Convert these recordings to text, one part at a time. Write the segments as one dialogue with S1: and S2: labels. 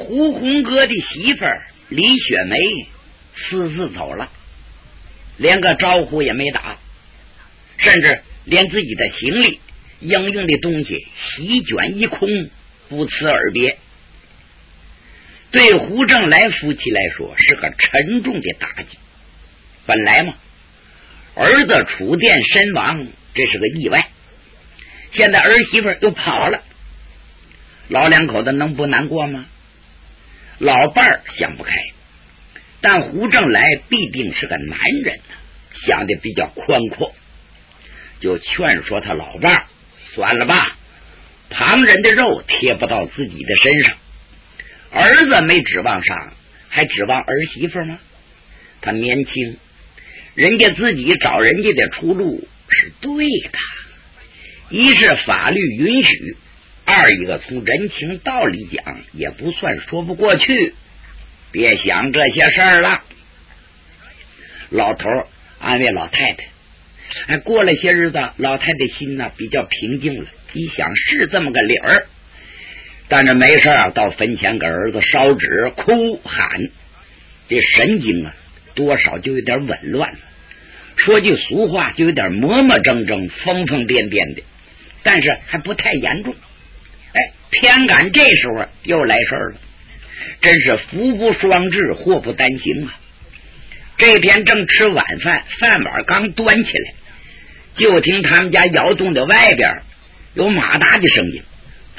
S1: 胡红哥的媳妇儿李雪梅私自走了，连个招呼也没打，甚至连自己的行李应用的东西席卷一空，不辞而别。对胡正来夫妻来说是个沉重的打击。本来嘛，儿子触电身亡，这是个意外，现在儿媳妇又跑了，老两口子能不难过吗？老伴儿想不开，但胡正来必定是个男人，想的比较宽阔，就劝说他老伴儿算了吧，旁人的肉贴不到自己的身上，儿子没指望上，还指望儿媳妇吗？他年轻，人家自己找人家的出路是对的，一是法律允许，二一个从人情道理讲也不算说不过去，别想这些事儿了。老头安慰老太太，过了些日子，老太太心呢比较平静了，一想是这么个理儿，但是没事到坟前给儿子烧纸哭喊，这神经啊多少就有点紊乱了，说句俗话就有点磨磨蹭蹭疯疯癫癫的，但是还不太严重。偏赶这时候又来事儿了，真是福不双至，祸不单行啊！这天正吃晚饭，饭碗刚端起来，就听他们家窑洞的外边有马达的声音，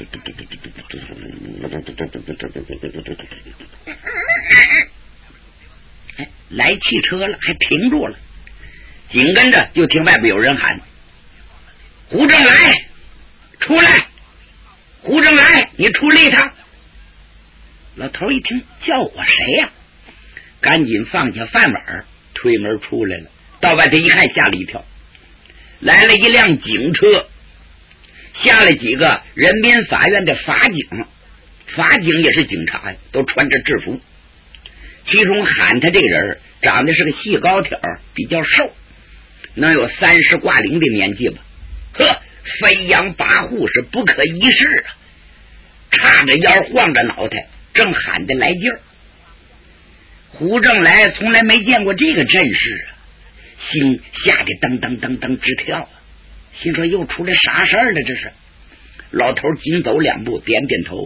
S1: 来汽车了，还停住了。紧跟着就听外边有人喊：胡正来，出来！胡正来，你出来一趟！老头一听叫我谁呀？赶紧放下饭碗，推门出来了。到外头一看，吓了一跳，来了一辆警车，下来几个人民法院的法警，法警也是警察呀，都穿着制服。其中喊他这个人长得是个细高挑，比较瘦，能有30挂零的年纪吧。呵，飞扬跋扈，是不可一世啊！叉着腰，晃着脑袋，正喊得来劲儿。胡正来从来没见过这个阵势啊，心吓得噔噔噔噔直跳啊！心说又出来啥事儿了？这是。老头紧走2步，点点头，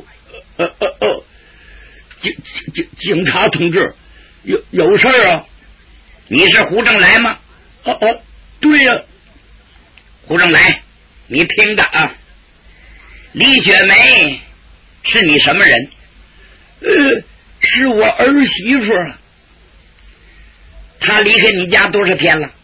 S1: 警察同志，有事儿啊？你是胡正来吗？对呀。胡正来，你听着啊，李雪梅是你什么人？是我儿媳妇。她离开你家多少天了？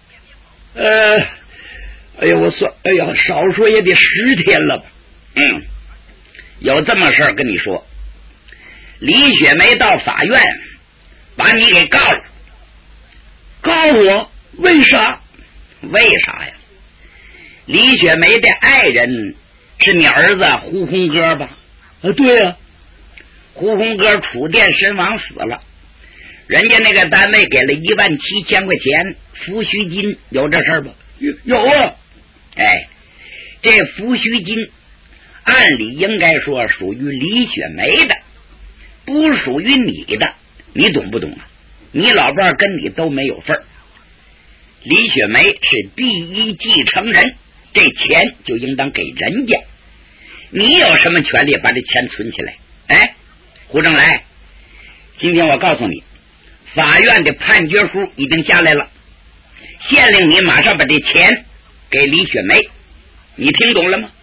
S1: 我算，少说也得10天了吧。有这么事儿跟你说，李雪梅到法院把你给告了。告我？为啥？为啥呀？李雪梅的爱人是你儿子胡红哥吧？对呀。胡红哥触电身亡死了，人家那个单位给了17000块钱抚恤金，有这事儿吧？有啊。这抚恤金按理应该说属于李雪梅的，不属于你的，你懂不懂啊？你老伴跟你都没有份儿，李雪梅是第一继承人，这钱就应当给人家，你有什么权利把这钱存起来？胡正来，今天我告诉你，法院的判决书已经下来了，限令你马上把这钱给李雪梅，你听懂了吗？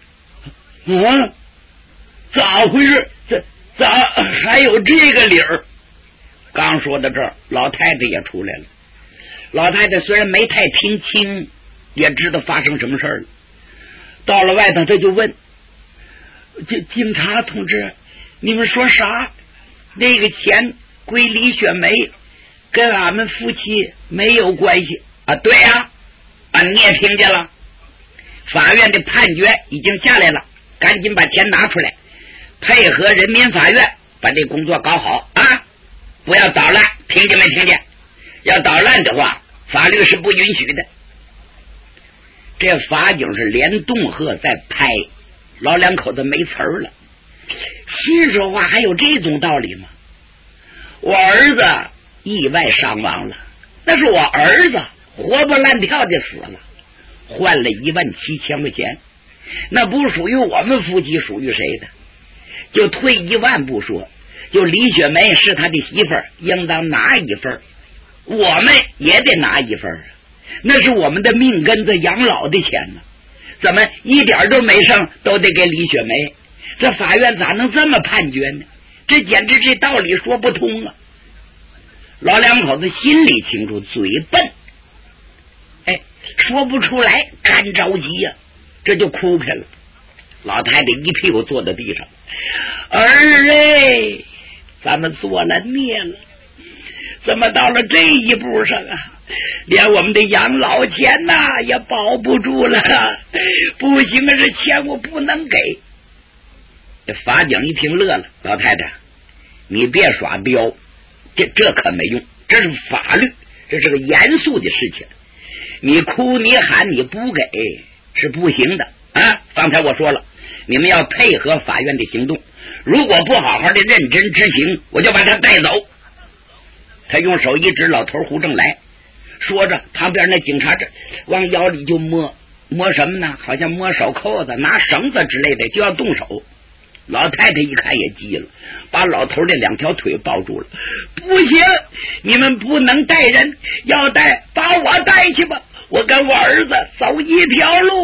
S1: 咋回事？咋还有这个理儿？刚说到这儿，老太太也出来了。老太太虽然没太听清，也知道发生什么事儿了。到了外头，他就问警察同志，你们说啥？那个钱归李雪梅，跟俺们夫妻没有关系啊？对呀，你也听见了，法院的判决已经下来了，赶紧把钱拿出来，配合人民法院把这工作搞好啊！不要捣乱，听见没听见？要捣乱的话，法律是不允许的。这法警是连恫吓在拍，老两口子没词儿了。心说话还有这种道理吗？ 我儿子意外伤亡了，那是我儿子活蹦乱跳的死了，换了17000块钱，那不属于我们夫妻，属于谁的？就退1万步说，就李雪梅是他的媳妇儿，应当拿一份，我们也得拿一份，那是我们的命根子，养老的钱呢，怎么一点都没剩，都得给李雪梅？这法院咋能这么判决呢？这简直这道理说不通啊！老两口子心里清楚，嘴笨，说不出来，干着急呀，这就哭开了。老太太一屁股坐在地上，儿哎，咱们做了孽了，怎么到了这一步上啊？连我们的养老钱呐也保不住了，不行啊，这钱我不能给。这法警一听乐了，老太太，你别耍彪，这可没用，这是法律，这是个严肃的事情，你哭你喊你不给是不行的啊！刚才我说了，你们要配合法院的行动，如果不好好的认真执行，我就把他带走。他用手一指老头胡正来，说着旁边那警察这往腰里就摸什么呢？好像摸手扣子，拿绳子之类的就要动手。老太太一看也急了，把老头的2条腿抱住了。不行，你们不能带人，要带把我带去吧，我跟我儿子走一条路。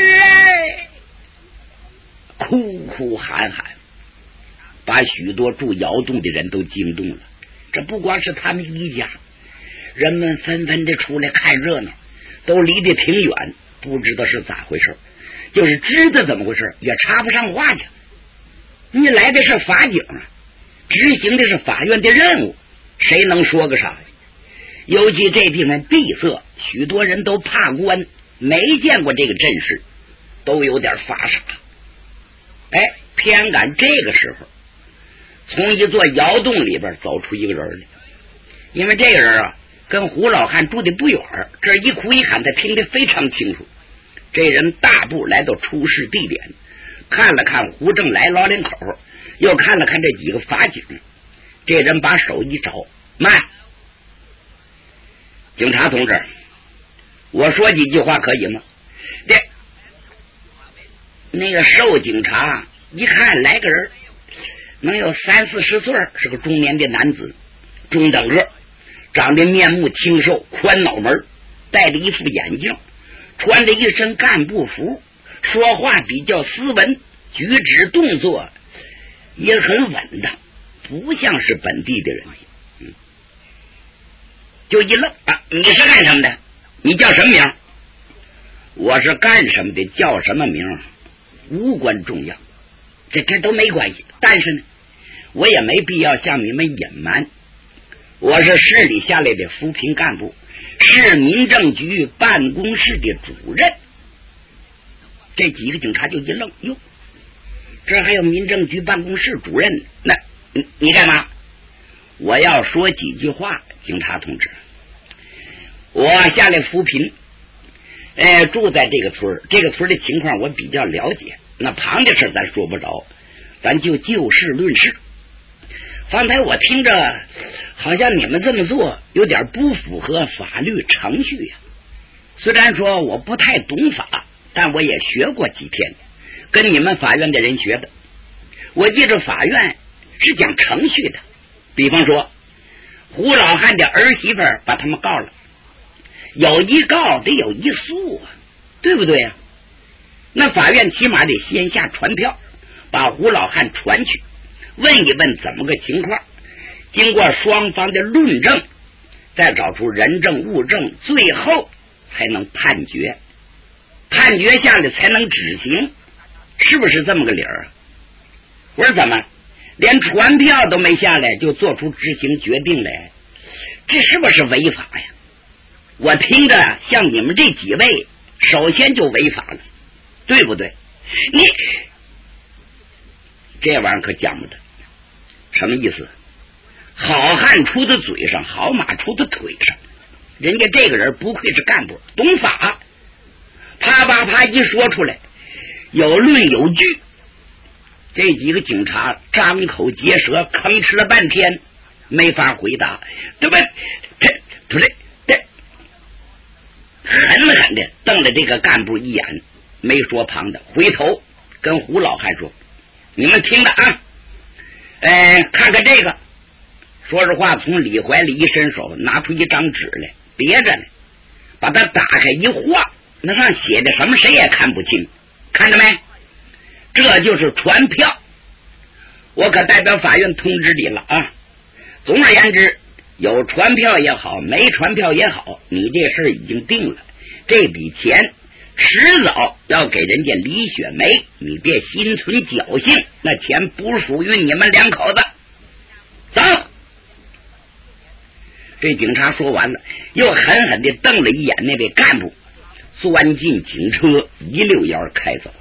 S1: 哭哭喊喊，把许多住窑洞的人都惊动了。这不光是他们一家，人们纷纷的出来看热闹，都离得挺远，不知道是咋回事，就是知道怎么回事也插不上话去。你来的是法警啊，执行的是法院的任务，谁能说个啥呀？尤其这地方闭塞，许多人都怕官，没见过这个阵势，都有点发傻。偏赶这个时候，从一座窑洞里边走出一个人来。因为这个人啊，跟胡老汉住的不远，这一哭一喊他听得非常清楚。这人大步来到出事地点，看了看胡正来老两口，又看了看这几个法警。这人把手一找，慢，警察同志，我说几句话可以吗？那个瘦警察一看来个人，能有30-40岁，是个中年的男子，中等个，长得面目清瘦，宽脑门，戴着一副眼镜，穿着一身干部服，说话比较斯文，举止动作也很稳当，不像是本地的人。就一愣啊，你是干什么的？你叫什么名？我是干什么的，叫什么名无关重要，这都没关系。但是呢，我也没必要向你们隐瞒，我是市里下来的扶贫干部，市民政局办公室的主任。这几个警察就一愣，哟，这还有民政局办公室主任？那你干嘛？我要说几句话，警察同志。我下来扶贫，住在这个村，这个村的情况我比较了解，那旁的事咱说不着，咱就事论事。方才我听着好像你们这么做有点不符合法律程序呀。虽然说我不太懂法，但我也学过几天，跟你们法院的人学的。我记着法院是讲程序的，比方说胡老汉的儿媳妇把他们告了，有一告得有一诉啊，对不对啊？那法院起码得先下传票，把胡老汉传去，问一问怎么个情况，经过双方的论证，再找出人证物证，最后才能判决，判决下来才能执行，是不是这么个理儿？我说怎么连传票都没下来就做出执行决定来，这是不是违法呀？我听着像你们这几位首先就违法了，对不对？你这玩意儿可讲不得，什么意思？好汉出的嘴上，好马出的腿上，人家这个人不愧是干部，懂法，啪啪啪一说出来，有论有据。这几个警察张口结舌吭哧了半天， 没法回答，对不对？狠狠的瞪了这个干部一眼，没说旁的，回头跟胡老汉说：“你们听着啊，看看这个。”说实话，从李怀里一伸手，拿出一张纸来，别着呢，把它打开一画，那上写的什么谁也看不清，看着没？这就是传票。我可代表法院通知你了啊！总而言之，有传票也好，没传票也好，你这事已经定了。这笔钱迟早要给人家李雪梅，你别心存侥幸，那钱不属于你们两口子。走！这警察说完了，又狠狠地瞪了一眼那位干部，钻进警车，一溜烟开走了。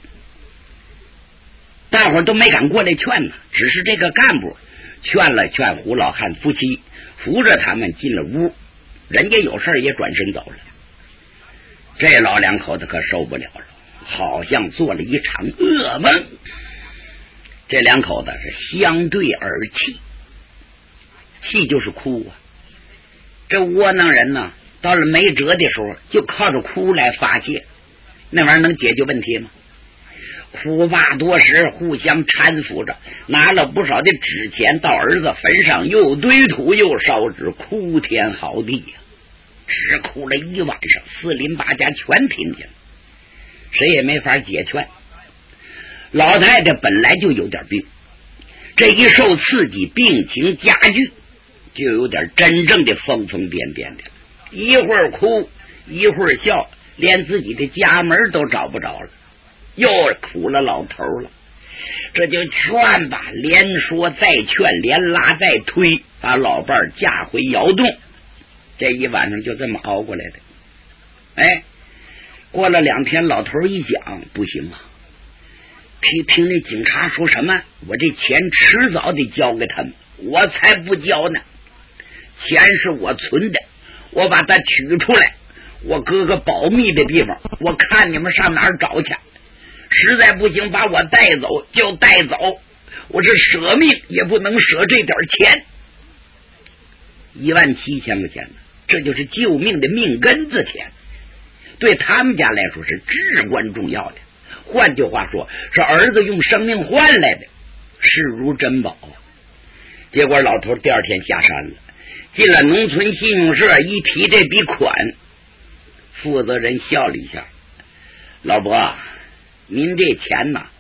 S1: 大伙儿都没敢过来劝呢，只是这个干部劝了劝胡老汉夫妻，扶着他们进了屋，人家有事也转身走了。这老两口子可受不了了，好像做了一场噩梦。这两口子是相对而泣，气就是哭啊。这窝囊人呢，到了没辙的时候，就靠着哭来发泄，那玩意儿能解决问题吗？哭罢多时，互相搀扶着，拿了不少的纸钱到儿子坟上，又堆土又烧纸，哭天嚎地呀，只哭了一晚上，四邻八家全听见了，谁也没法解劝。老太太本来就有点病，这一受刺激，病情加剧，就有点真正的疯疯癫癫的，一会儿哭一会儿笑，连自己的家门都找不着了，又苦了老头了。这就劝吧，连说再劝，连拉再推，把老伴儿架回窑洞。这一晚上就这么熬过来的。过了2天，老头一想，不行啊，听那警察说什么，我这钱迟早得交给他们，我才不交呢。钱是我存的，我把它取出来，我搁个保密的地方，我看你们上哪儿找去。实在不行，把我带走就带走，我是舍命也不能舍这点钱。17000块钱，这就是救命的命根子钱，对他们家来说是至关重要的。换句话说，是儿子用生命换来的，视如珍宝。结果老头第2天下山了，进了农村信用社，一提这笔款，负责人笑了一下：“老伯，您这钱呐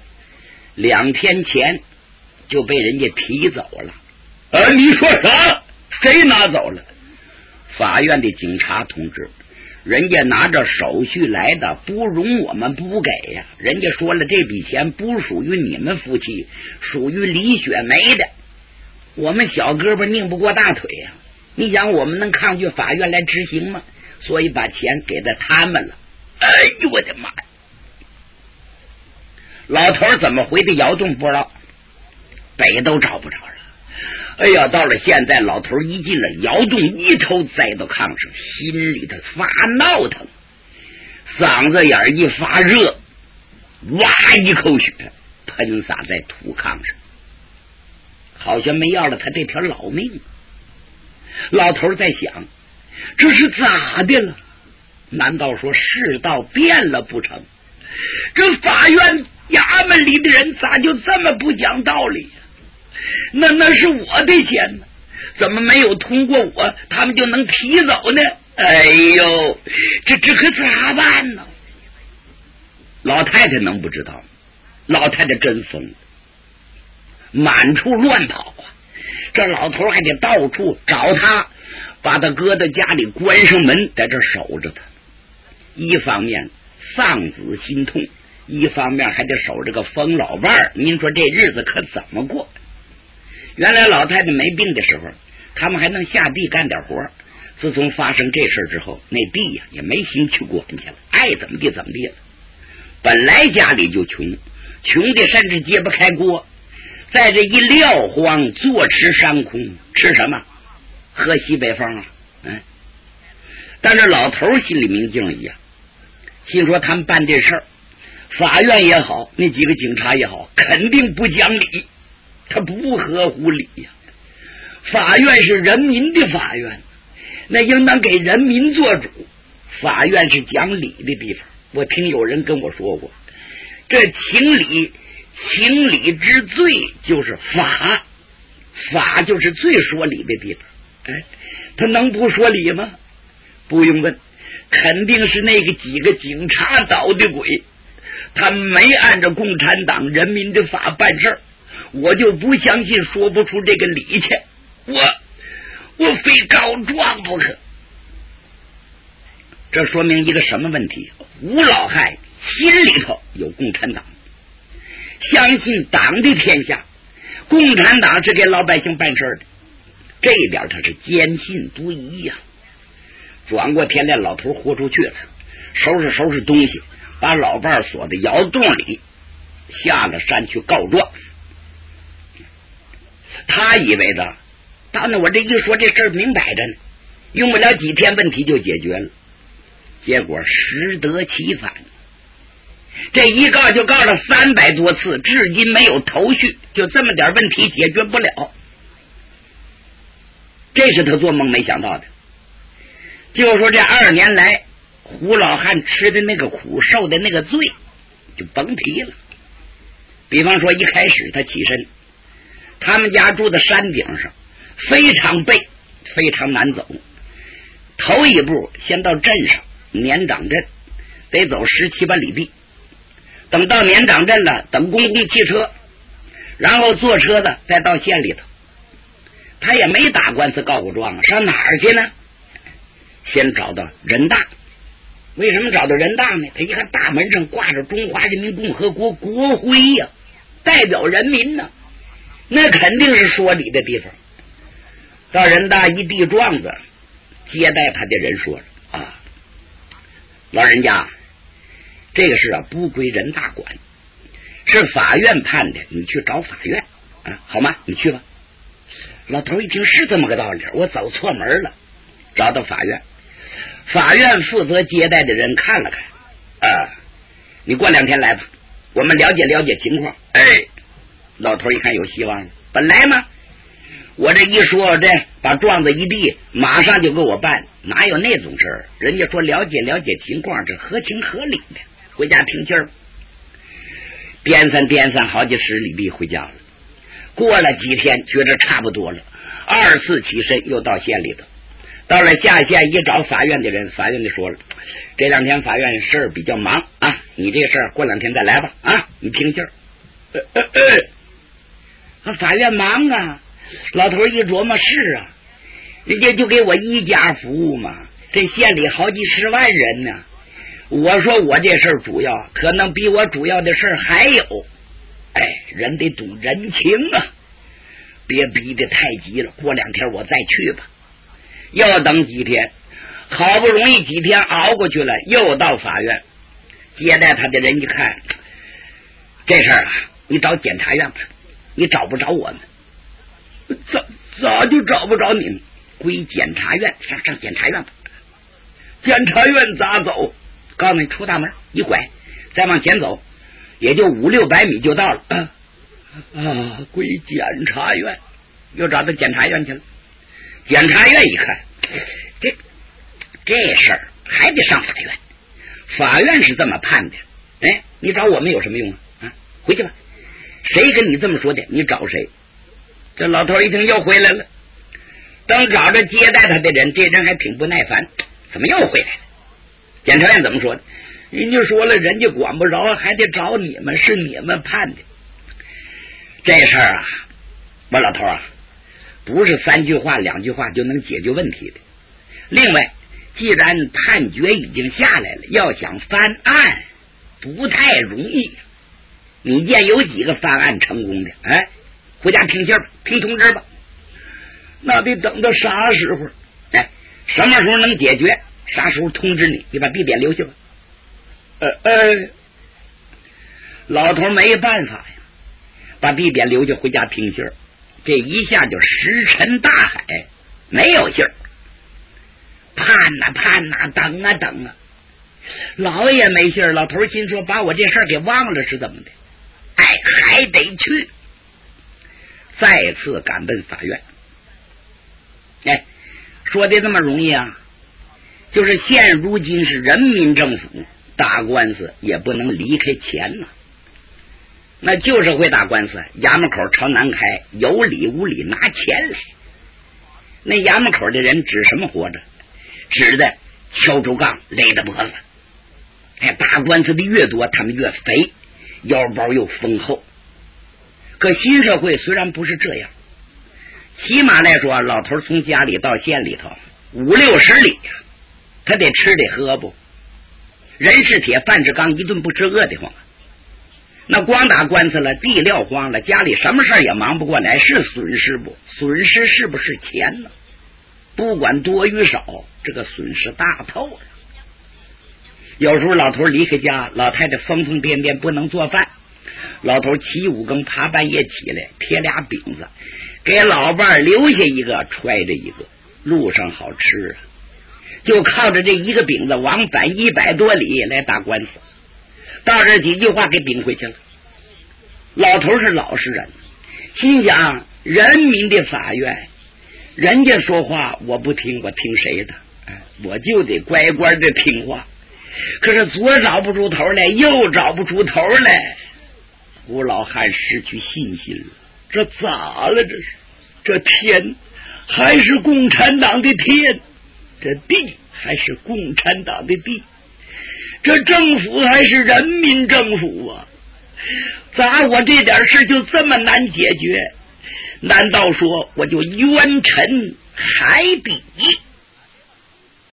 S1: ，2天前就被人家提走了。”你说啥？谁拿走了？法院的警察同志，人家拿着手续来的，不容我们不给呀。人家说了，这笔钱不属于你们夫妻，属于李雪梅的。我们小胳膊拧不过大腿呀，你想我们能抗拒法院来执行吗？所以把钱给了他们了。哎呦我的妈呀！老头怎么回的窑洞不知道，北都找不着了。哎呀，到了现在，老头一进了窑洞，一头栽到炕上，心里头发闹腾，嗓子眼一发热，哇一口血喷洒在土炕上，好像没要了他这条老命。老头在想，这是咋的了？难道说世道变了不成？这法院衙门里的人咋就这么不讲道理呀？那是我的钱呢，怎么没有通过我，他们就能提走呢？哎呦，这可咋办呢？老太太能不知道？老太太真疯了，满处乱跑啊！这老头还得到处找他，把他搁到家里，关上门，在这守着他。一方面丧子心痛，一方面还得守着个疯老伴儿，您说这日子可怎么过？原来老太太没病的时候，他们还能下地干点活，自从发生这事之后，那地呀也没心去管去了，爱怎么地怎么地了。本来家里就穷的甚至揭不开锅，在这一撂荒，坐吃山空，吃什么？喝西北风啊！但是老头心里明镜一样，心说他们办这事儿，法院也好，那几个警察也好，肯定不讲理，他不合乎理呀。 法院是人民的法院，那应当给人民做主。法院是讲理的地方。我听有人跟我说过，这情理之最就是法，法就是最说理的地方。哎，他能不说理吗？不用问，肯定是那个几个警察捣的鬼，他没按照共产党人民的法办事儿，我就不相信说不出这个理去。我非告状不可。这说明一个什么问题？吴老汉心里头有共产党，相信党的天下，共产党是给老百姓办事的，这一点他是坚信不疑呀。转过天来，老头豁出去了，收拾东西，把老伴锁在窑洞里，下了山去告状。他以为的，当然我这一说这事儿明摆着呢，用不了几天问题就解决了。结果适得其反，这一告就告了300多次，至今没有头绪，就这么点问题解决不了。这是他做梦没想到的。就说这2年来，胡老汉吃的那个苦，受的那个罪，就甭提了。比方说一开始他起身，他们家住在山顶上，非常背，非常难走。头一步先到镇上，年长镇得走17、8里地，等到年长镇了，等公共汽车，然后坐车子再到县里头。他也没打官司告过状啊，上哪儿去呢？先找到人大。为什么找到人大呢？他一看大门上挂着中华人民共和国国徽呀，代表人民呢，那肯定是说理的地方。到人大一递状子，接待他的人说了啊，老人家，这个事啊不归人大管，是法院判的，你去找法院啊，好吗？你去吧。老头一听是这么个道理，我走错门了。找到法院，法院负责接待的人看了看啊，你过2天来吧，我们了解情况。哎，老头一看有希望了。本来嘛，我这一说，这把状子一递，马上就给我办，哪有那种事儿？人家说了解情况，这合情合理的，回家听信儿。颠三好几10里地回家了。过了几天，觉着差不多了，2次起身又到县里头。到了下县一找法院的人，法院就说了，这2天法院事儿比较忙啊，你这事儿过2天再来吧啊，你听信儿。法院忙啊，老头一琢磨，是啊，人家就给我一家服务嘛，这县里好几10万人呢。我说我这事儿主要，可能比我主要的事儿还有。哎，人得懂人情啊，别逼得太急了，过2天我再去吧。要等几天，好不容易几天熬过去了，又到法院接待他的人一看，这事儿啊，你找检察院吧，你找不着我们。咋就找不着你们？归检察院，上检察院吧。检察院咋走？告诉你，出大门一拐，再往前走，也就500-600米就到了。归检察院，又找到检察院去了。检察院一看，这事儿还得上法院，法院是这么判的。哎，你找我们有什么用啊？回去吧。谁跟你这么说的？你找谁？这老头一听又回来了。等找着接待他的人，这人还挺不耐烦，怎么又回来了？检察院怎么说的？人家说了，人家管不着，还得找你们，是你们判的。这事儿啊，我老头啊，不是3句话2句话就能解决问题的。另外，既然判决已经下来了，要想翻案不太容易。你见有几个翻案成功的？哎，回家听信吧，听通知吧。那得等到啥时候？哎，什么时候能解决，啥时候通知你，你把地点留下吧。老头没办法呀，把地点留下，回家听信儿。这一下就石沉大海，没有信儿。盼呐，等啊，老也没信儿。老头心说，把我这事儿给忘了是怎么的？哎，还得去。再次赶奔法院， 哎，说的这么容易啊？就是现如今是人民政府，打官司也不能离开钱呐。那就是会打官司，衙门口朝南开，有理无理拿钱来。那衙门口的人指什么活着？指的敲竹杠勒的脖子。哎，打官司的越多，他们越肥，腰包又丰厚。可新社会虽然不是这样，起码来说，老头从家里到县里头50-60里呀，他得吃得喝不？人是铁，饭是钢，一顿不吃饿得慌。那光打官司了，地料荒了，家里什么事也忙不过来，是损失不？损失是不是钱呢？不管多与少，这个损失大透了。有时候老头离开家，老太太疯疯癫癫不能做饭，老头起5更爬半夜起来，撇俩饼子，给老伴儿留下一个，揣着一个，路上好吃啊。就靠着这一个饼子往返100多里来打官司，到这几句话给顶回去了。老头是老实人，心想人民的法院，人家说话我不听，我听谁的？我就得乖乖的听话。可是左找不出头来，右找不出头来，吴老汉失去信心了。这咋了？这天还是共产党的天，这地还是共产党的地，这政府还是人民政府啊！咋我这点事就这么难解决？难道说我就冤沉海底？